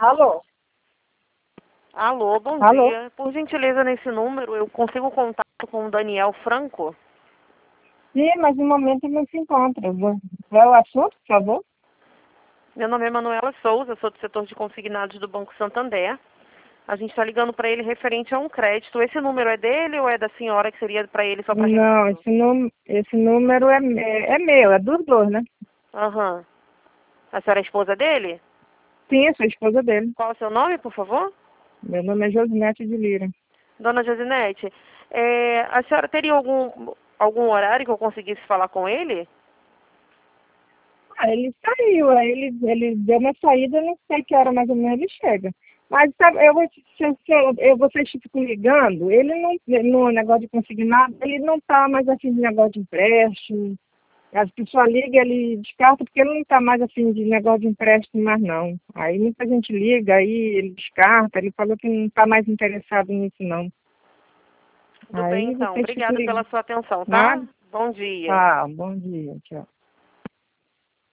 Alô? Alô, bom Alô? dia. Por gentileza, nesse número, eu consigo contato com o Daniel Franco? Sim, mas no momento ele não se encontra. Qual é o assunto, por favor? Meu nome é Manuela Souza, sou do setor de consignados do Banco Santander. A gente está ligando para ele referente a um crédito. Esse número é dele ou é da senhora que seria para ele só para Não, retorno? esse número é meu, é dos dois, né? Aham. A senhora é esposa dele? Sim, eu sou a esposa dele. Qual é o seu nome, por favor? Meu nome é Josinete de Lira. Dona Josinete, a senhora teria algum horário que eu conseguisse falar com ele? Ah, ele saiu, aí ele deu uma saída, eu não sei que hora mais ou menos ele chega. Mas sabe, eu vocês ficam ligando, ele não, no negócio de consignado, ele não tá mais afim de negócio de empréstimo. As pessoas ligam, ele descarta porque ele não está mais afim de negócio de empréstimo mais não. Aí muita gente liga, aí ele descarta, ele falou que não está mais interessado nisso não. Tudo bem, Aí então. vocês ficam Obrigada pela ligando. sua atenção, tá? Nada? Bom dia. Tá, bom dia, tchau.